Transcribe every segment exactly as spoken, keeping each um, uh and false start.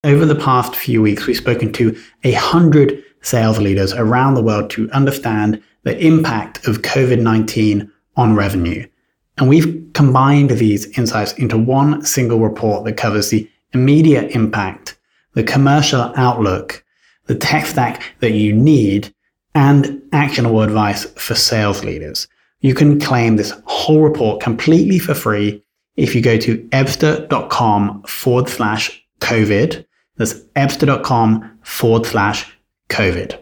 over the past few weeks, we've spoken to a hundred sales leaders around the world to understand the impact of COVID nineteen on revenue. And we've combined these insights into one single report that covers the immediate impact, the commercial outlook, the tech stack that you need, and actionable advice for sales leaders. You can claim this whole report completely for free if you go to ebster.com forward slash COVID. That's ebster.com forward slash COVID.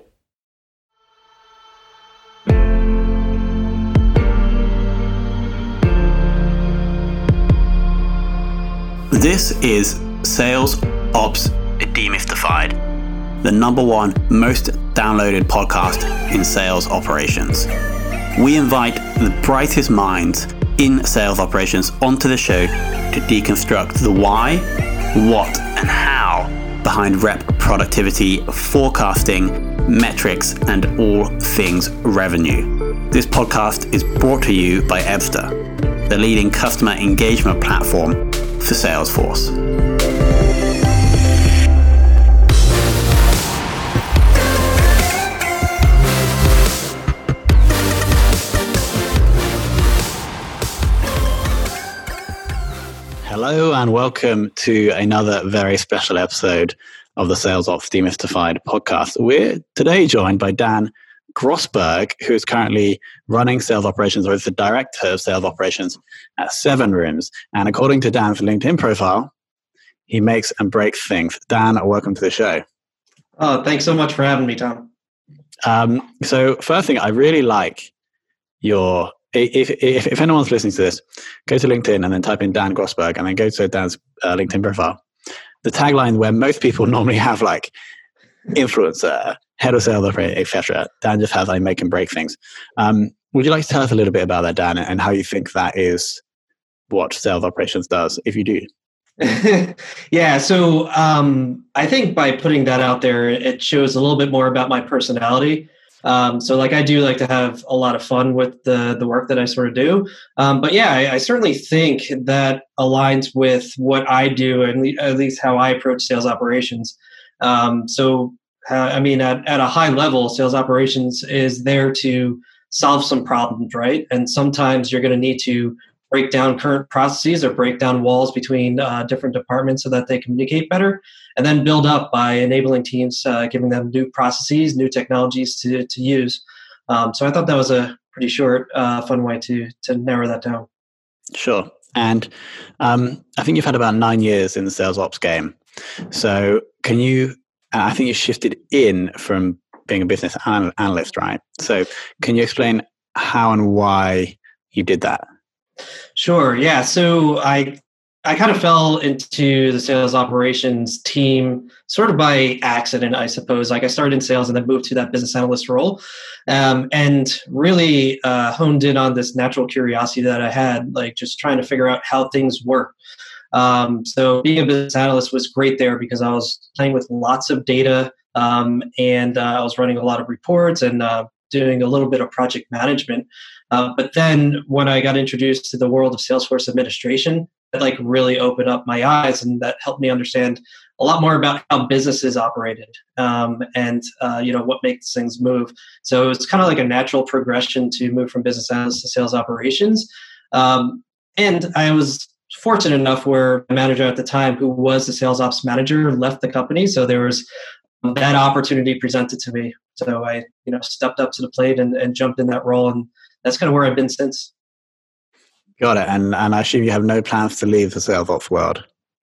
This is Sales Ops Demystified, the number one most downloaded podcast in sales operations. We invite the brightest minds in sales operations onto the show to deconstruct the why, what, and how behind rep productivity, forecasting, metrics, and all things revenue. This podcast is brought to you by Ebster, the leading customer engagement platform for Salesforce. Hello and welcome to another very special episode of the Sales Ops Demystified podcast. We're today joined by Dan Grossberg, who is currently running sales operations, or is the director of sales operations at SevenRooms. And according to Dan's LinkedIn profile, he makes and breaks things. Dan, welcome to the show. Oh, thanks so much for having me, Tom. Um, so first thing, I really like your, if, if if anyone's listening to this, go to LinkedIn and then type in Dan Grossberg and then go to Dan's uh, LinkedIn profile. The tagline where most people normally have like influencer, head of sales, et cetera. Dan just has I make and break things. Um, would you like to tell us a little bit about that, Dan, and how you think that is what sales operations does, if you do? yeah, so um, I think by putting that out there, it shows a little bit more about my personality. Um, so like I do like to have a lot of fun with the, the work that I sort of do. Um, but yeah, I, I certainly think that aligns with what I do and le- at least how I approach sales operations. Um, so, uh, I mean, at, at a high level, sales operations is there to solve some problems, right? And sometimes you're going to need to break down current processes or break down walls between uh, different departments so that they communicate better, and then build up by enabling teams, uh, giving them new processes, new technologies to, to use. Um, so I thought that was a pretty short, uh, fun way to to narrow that down. Sure. And um, I think you've had about nine years in the sales ops game. So can you, I think you shifted in from being a business an- analyst, right? So can you explain how and why you did that? Sure. Yeah. So I I kind of fell into the sales operations team sort of by accident, I suppose. Like I started in sales and then moved to that business analyst role, um, and really uh, honed in on this natural curiosity that I had, like just trying to figure out how things work. Um, so being a business analyst was great there because I was playing with lots of data, um, and uh, I was running a lot of reports and uh, doing a little bit of project management. Uh, but then when I got introduced to the world of Salesforce administration, it like really opened up my eyes, and that helped me understand a lot more about how businesses operated, um, and uh, you know what makes things move. So it's kind of like a natural progression to move from business analyst to sales operations. Um, and I was fortunate enough where my manager at the time, who was the sales ops manager, left the company, so there was that opportunity presented to me. So I, you know, stepped up to the plate and, and jumped in that role, and that's kind of where I've been since. Got it. And and I assume you have no plans to leave the sales ops world.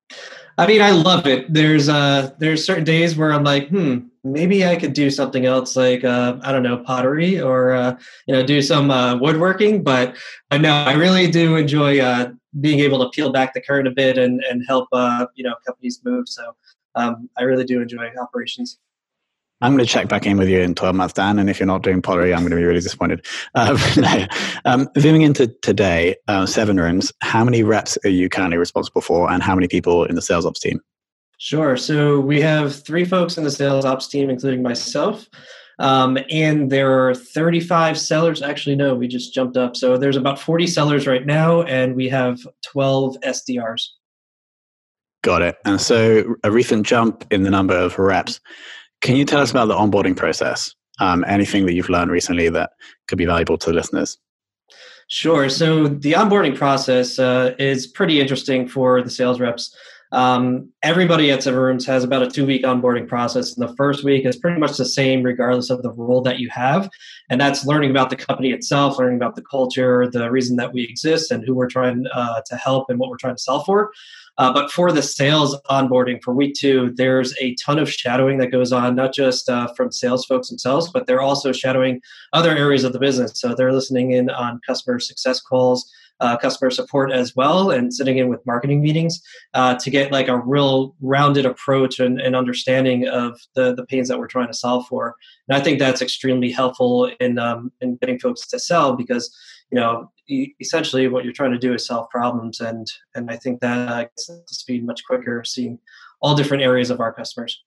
I mean, I love it. There's uh there's certain days where I'm like, hmm, maybe I could do something else, like uh, I don't know, pottery, or uh, you know, do some uh, woodworking. But I know I really do enjoy uh, being able to peel back the curtain a bit and and help uh, you know companies move. So um, I really do enjoy operations. I'm going to check back in with you in twelve months, Dan, and if you're not doing pottery, I'm going to be really disappointed. Um, no. um, zooming into today, uh, SevenRooms, how many reps are you currently responsible for, and how many people in the sales ops team? Sure. So we have three folks in the sales ops team, including myself, um, and there are thirty-five sellers. Actually, no, we just jumped up. So there's about forty sellers right now, and we have twelve S D Rs. Got it. And so a recent jump in the number of reps. Can you tell us about the onboarding process? Um, anything that you've learned recently that could be valuable to the listeners? Sure. So the onboarding process uh, is pretty interesting for the sales reps. Um, everybody at Seven Rooms has about a two-week onboarding process. And the first week is pretty much the same regardless of the role that you have. And that's learning about the company itself, learning about the culture, the reason that we exist, and who we're trying uh, to help and what we're trying to sell for. Uh, but for the sales onboarding for week two, there's a ton of shadowing that goes on, not just uh, from sales folks themselves, but they're also shadowing other areas of the business. So they're listening in on customer success calls, uh, customer support as well, and sitting in with marketing meetings uh, to get like a real rounded approach and, and understanding of the, the pains that we're trying to solve for. And I think that's extremely helpful in um, in getting folks to sell because, you know, essentially what you're trying to do is solve problems. And, and I think that uh, gets to speed much quicker, seeing all different areas of our customers.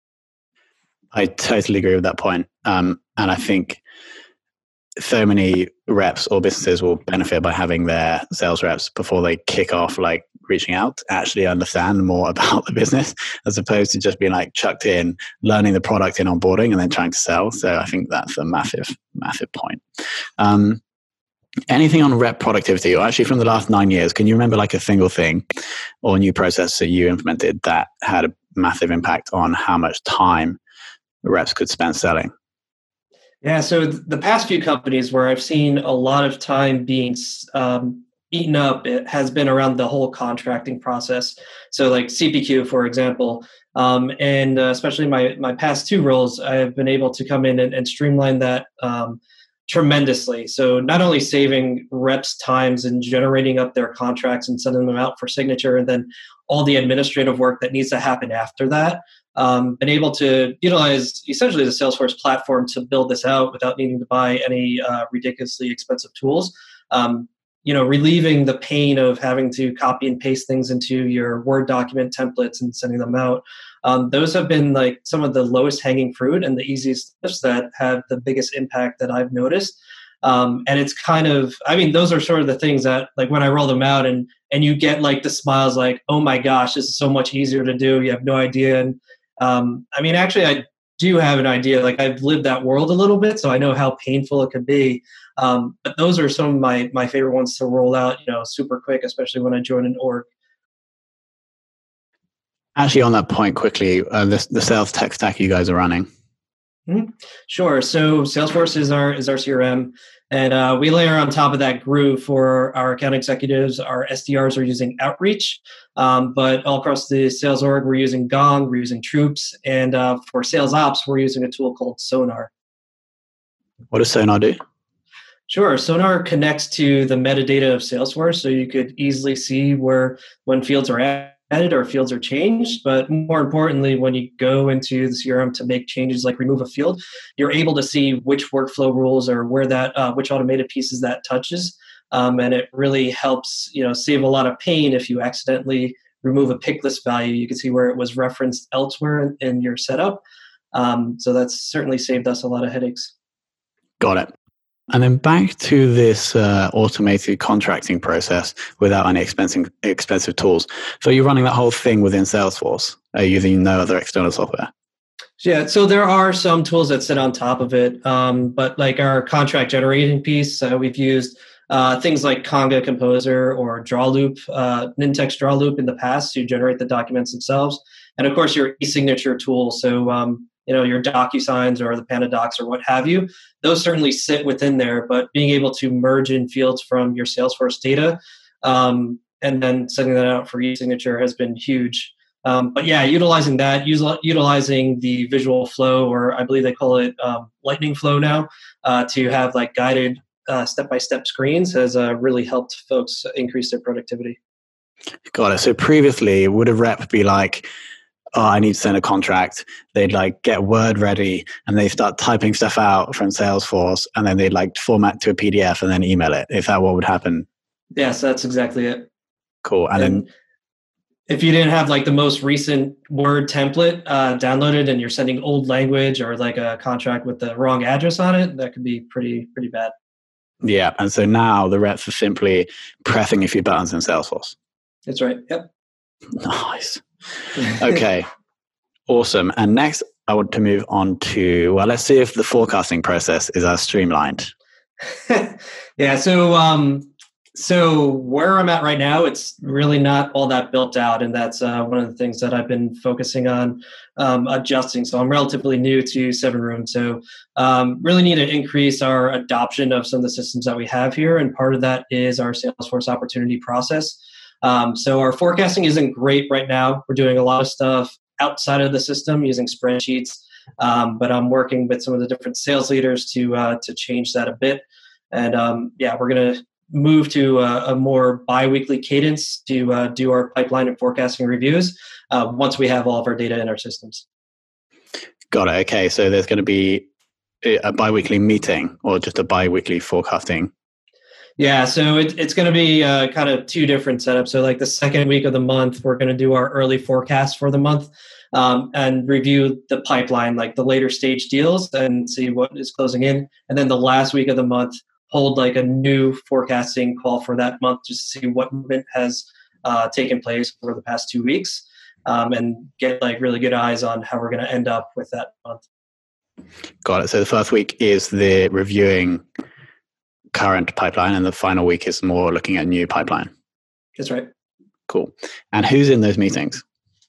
I totally agree with that point. Um, and I think so many reps or businesses will benefit by having their sales reps before they kick off, like reaching out to actually understand more about the business, as opposed to just being like chucked in, learning the product in onboarding and then trying to sell. So I think that's a massive, massive point. Um, Anything on rep productivity, or actually from the last nine years, can you remember like a single thing or new process that you implemented that had a massive impact on how much time the reps could spend selling? Yeah, so the past few companies where I've seen a lot of time being um, eaten up, it has been around the whole contracting process. So like C P Q, for example, um, and uh, especially my my past two roles, I've been able to come in and, and streamline that um, tremendously. So not only saving reps times and generating up their contracts and sending them out for signature, and then all the administrative work that needs to happen after that, um, been able to utilize essentially the Salesforce platform to build this out without needing to buy any uh, ridiculously expensive tools. Um, you know, relieving the pain of having to copy and paste things into your Word document templates and sending them out. Um, those have been like some of the lowest hanging fruit and the easiest steps that have the biggest impact that I've noticed. Um, and it's kind of, I mean, those are sort of the things that like when I roll them out and, and you get like the smiles like, oh my gosh, this is so much easier to do. You have no idea. And um, I mean, actually, I do have an idea. Like I've lived that world a little bit, so I know how painful it could be. Um, but those are some of my my favorite ones to roll out, you know, super quick, especially when I join an org. Actually, on that point, quickly, uh, the the sales tech stack you guys are running. Mm-hmm. Sure. So Salesforce is our is our C R M, and uh, we layer on top of that Groove for our account executives. Our S D Rs are using Outreach, um, but all across the sales org, we're using Gong, we're using Troops, and uh, for sales ops, we're using a tool called Sonar. What does Sonar do? Sure. Sonar connects to the metadata of Salesforce, so you could easily see where when fields are added or fields are changed. But more importantly, when you go into the C R M to make changes like remove a field, you're able to see which workflow rules or where that uh, which automated pieces that touches, um, and it really helps you know save a lot of pain if you accidentally remove a pick list value. You can see where it was referenced elsewhere in, in your setup. Um, so that's certainly saved us a lot of headaches. Got it. And then back to this uh, automated contracting process without any expensive expensive tools. So you're running that whole thing within Salesforce, uh, using no other external software? Yeah, so there are some tools that sit on top of it, um, but like our contract generating piece, uh, we've used uh, things like Conga Composer or DrawLoop, uh, Nintex DrawLoop in the past to generate the documents themselves, and of course your e-signature tool. So um, you know your DocuSigns or the PandaDocs or what have you. Those certainly sit within there, but being able to merge in fields from your Salesforce data um, and then sending that out for e-signature has been huge. Um, but yeah, utilizing that, utilizing the visual flow, or I believe they call it um, lightning flow now, uh, to have like guided uh, step-by-step screens has uh, really helped folks increase their productivity. Got it. So previously, would a rep be like, oh, I need to send a contract. They'd like get Word ready and they start typing stuff out from Salesforce and then they'd like format to a P D F and then email it. Is that what would happen? Yes, that's exactly it. Cool. And, and then if you didn't have like the most recent Word template uh, downloaded and you're sending old language or like a contract with the wrong address on it, that could be pretty, pretty bad. Yeah. And so now the reps are simply pressing a few buttons in Salesforce. That's right. Yep. Nice. Okay, awesome. And next, I want to move on to, well, let's see if the forecasting process is as streamlined. yeah. So, um, so where I'm at right now, it's really not all that built out, and that's uh, one of the things that I've been focusing on um, adjusting. So I'm relatively new to SevenRoom, so um, really need to increase our adoption of some of the systems that we have here, and part of that is our Salesforce opportunity process. Um, so our forecasting isn't great right now. We're doing a lot of stuff outside of the system using spreadsheets, um, but I'm working with some of the different sales leaders to uh, to change that a bit. And um, yeah, we're going to move to a, a more bi-weekly cadence to uh, do our pipeline and forecasting reviews uh, once we have all of our data in our systems. Got it. Okay, so there's going to be a bi-weekly meeting or just a bi-weekly forecasting? Yeah, so it, it's going to be uh, kind of two different setups. So like the second week of the month, we're going to do our early forecast for the month um, and review the pipeline, like the later stage deals, and see what is closing in. And then the last week of the month, hold like a new forecasting call for that month, just to see what movement has uh, taken place over the past two weeks um, and get like really good eyes on how we're going to end up with that month. Got it. So the first week is the reviewing current pipeline, and the final week is more looking at new pipeline. That's right. Cool. And who's in those meetings?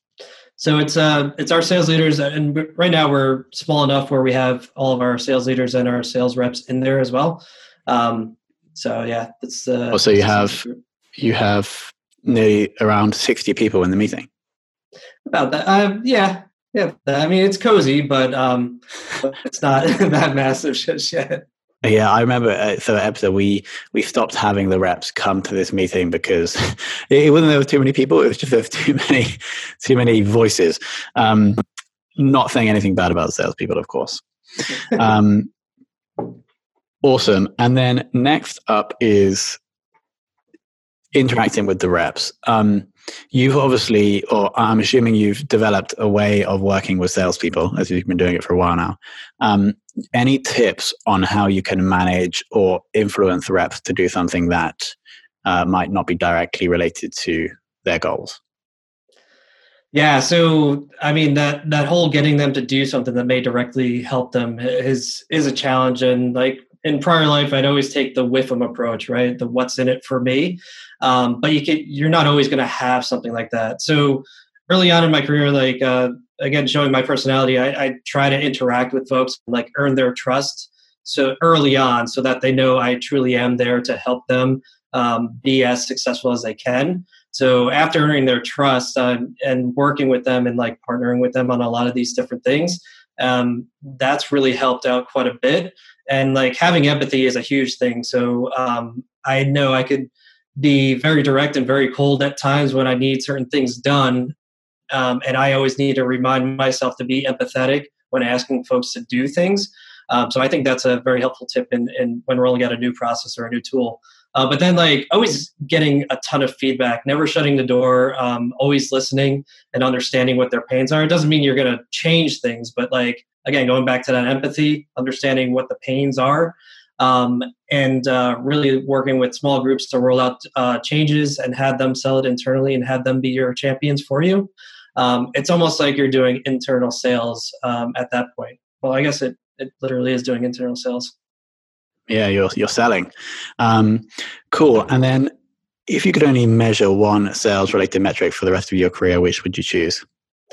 So it's uh it's our sales leaders, and right now we're small enough where we have all of our sales leaders and our sales reps in there as well. Um, so yeah, it's. Uh, oh, so you have you have nearly around sixty people in the meeting. About that, uh, yeah, yeah. I mean, it's cozy, but um, but it's not that massive just yet. Yeah, I remember. Uh, so at Epsa, we we stopped having the reps come to this meeting because it wasn't there were too many people. It was just there was too many too many voices. Um, not saying anything bad about the salespeople, of course. Um, awesome. And then next up is interacting with the reps. Um, you've obviously, or I'm assuming you've developed a way of working with salespeople as you've been doing it for a while now. Um, any tips on how you can manage or influence reps to do something that uh, might not be directly related to their goals? Yeah, so I mean that that whole getting them to do something that may directly help them is is a challenge. And like in prior life, I'd always take the whiff 'em approach, right? The what's in it for me. Um, but you can, you're not always going to have something like that. So early on in my career, like uh, again, showing my personality, I, I try to interact with folks and like earn their trust. So early on, so that they know I truly am there to help them um, be as successful as they can. So after earning their trust uh, and working with them and like partnering with them on a lot of these different things, um, that's really helped out quite a bit. And like having empathy is a huge thing. So um, I know I could be very direct and very cold at times when I need certain things done. Um, and I always need to remind myself to be empathetic when asking folks to do things. Um, so I think that's a very helpful tip in, in when rolling out a new process or a new tool. Uh, but then like always getting a ton of feedback, never shutting the door, um, always listening and understanding what their pains are. It doesn't mean you're going to change things, but like, again, going back to that empathy, understanding what the pains are, um, and uh, really working with small groups to roll out uh, changes and have them sell it internally and have them be your champions for you. Um, it's almost like you're doing internal sales um, at that point. Well, I guess it, it literally is doing internal sales. Yeah, you're you're selling. Um, cool. And then if you could only measure one sales related metric for the rest of your career, which would you choose?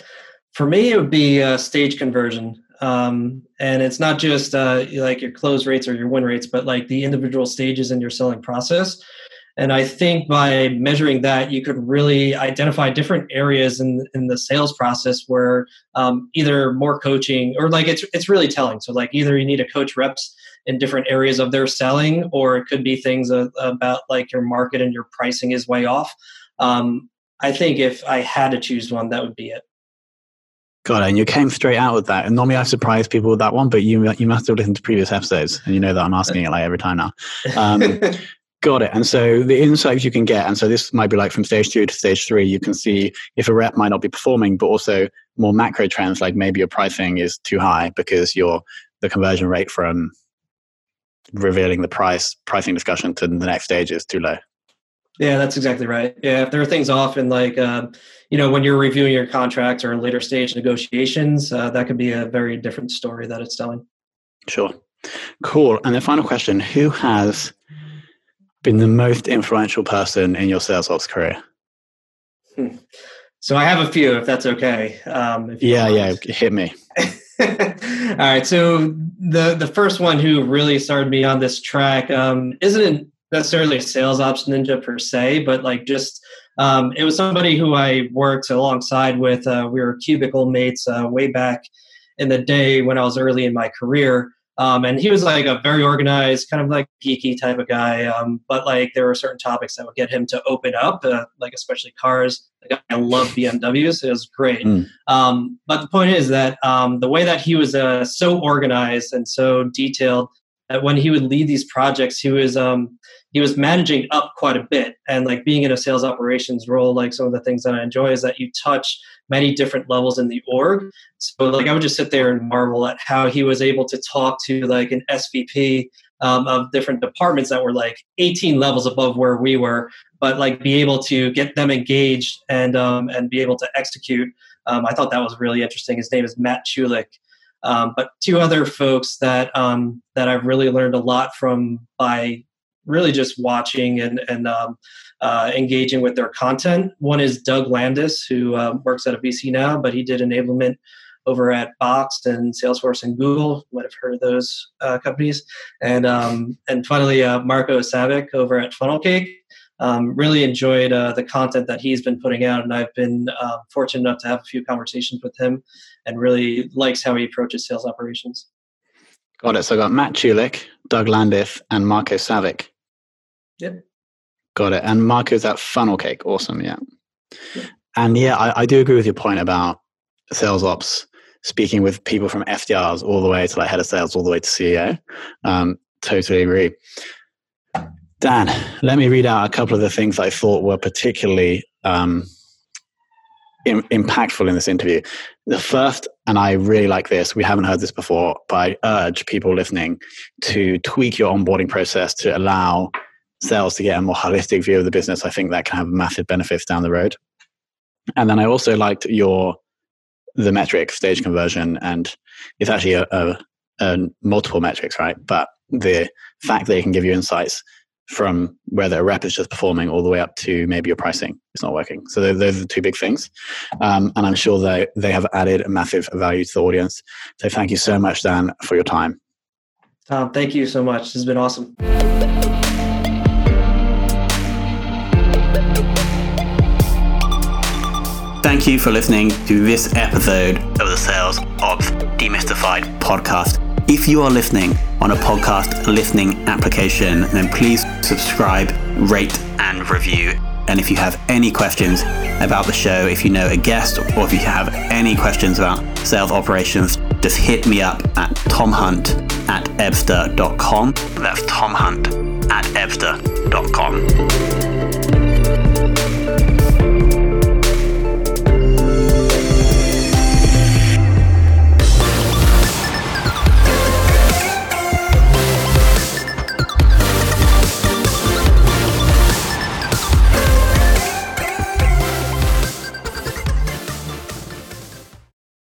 For me, it would be uh, stage conversion. Um, and it's not just uh, like your close rates or your win rates, but like the individual stages in your selling process. And I think by measuring that, you could really identify different areas in in the sales process where um, either more coaching or like it's it's really telling. So like either you need to coach reps in different areas of their selling, or it could be things uh, about like your market and your pricing is way off. Um, I think if I had to choose one, that would be it. Got it. And you came straight out with that. And normally I surprise people with that one, but you you must have listened to previous episodes, and you know that I'm asking it like every time now. Um, got it. And so the insights you can get, and so this might be like from stage two to stage three, you can see if a rep might not be performing, but also more macro trends, like maybe your pricing is too high because your the conversion rate from revealing the price pricing discussion to the next stage is too low. Yeah, that's exactly right. Yeah, if there are things off in like, uh, you know, when you're reviewing your contract or in later stage negotiations, uh, that could be a very different story that it's telling. Sure. Cool. And the final question, who has been the most influential person in your sales ops career? Hmm. So I have a few, if that's okay. Um, if yeah, yeah, hit me. All right. So the the first one who really started me on this track um, isn't necessarily a sales ops ninja per se, but like just um, it was somebody who I worked alongside with. Uh, we were cubicle mates uh, way back in the day when I was early in my career. Um, and he was like a very organized, kind of like geeky type of guy. Um, but like there were certain topics that would get him to open up, uh, like especially cars. Like I love B M Ws. It was great. Mm. Um, but the point is that um, the way that he was uh, so organized and so detailed that when he would lead these projects, he was um, he was managing up quite a bit. And like being in a sales operations role, like some of the things that I enjoy is that you touch many different levels in the org. So like I would just sit there and marvel at how he was able to talk to like an S V P um, of different departments that were like eighteen levels above where we were, but like be able to get them engaged and um, and be able to execute. Um, I thought that was really interesting. His name is Matt Chulik. Um, but two other folks that um, that I've really learned a lot from by really just watching and and um, uh, engaging with their content. One is Doug Landis, who uh, works at a V C now, but he did enablement over at Box and Salesforce and Google. You might have heard of those uh, companies. And um, and finally, uh, Marco Savic over at Funnelcake. Um, really enjoyed uh, the content that he's been putting out, and I've been uh, fortunate enough to have a few conversations with him, and really likes how he approaches sales operations. Got it. So I got Matt Chulik, Doug Landis, and Marco Savic. Yep. Got it. And Marco's at Funnelcake. Awesome. Yeah. Yep. And yeah, I, I do agree with your point about sales ops, speaking with people from F D Rs all the way to like head of sales, all the way to C E O. Um, totally agree. Dan, let me read out a couple of the things I thought were particularly um, in, impactful in this interview. The first, and I really like this, we haven't heard this before, but I urge people listening to tweak your onboarding process to allow sales to get a more holistic view of the business. I think that can have massive benefits down the road. And then I also liked your the metric stage conversion, and it's actually a, a, a multiple metrics, right? But the fact that it can give you insights from whether a rep is just performing all the way up to maybe your pricing is not working. So those are the two big things. Um, and I'm sure they, they have added a massive value to the audience. So thank you so much, Dan, for your time. Tom, thank you so much. This has been awesome. Thank you for listening to this episode of the Sales Ops Demystified podcast. If you are listening on a podcast listening application, then please subscribe, rate, and review. And if you have any questions about the show, if you know a guest, or if you have any questions about sales operations, just hit me up at tomhunt at ebster dot com. That's tomhunt at ebster dot com.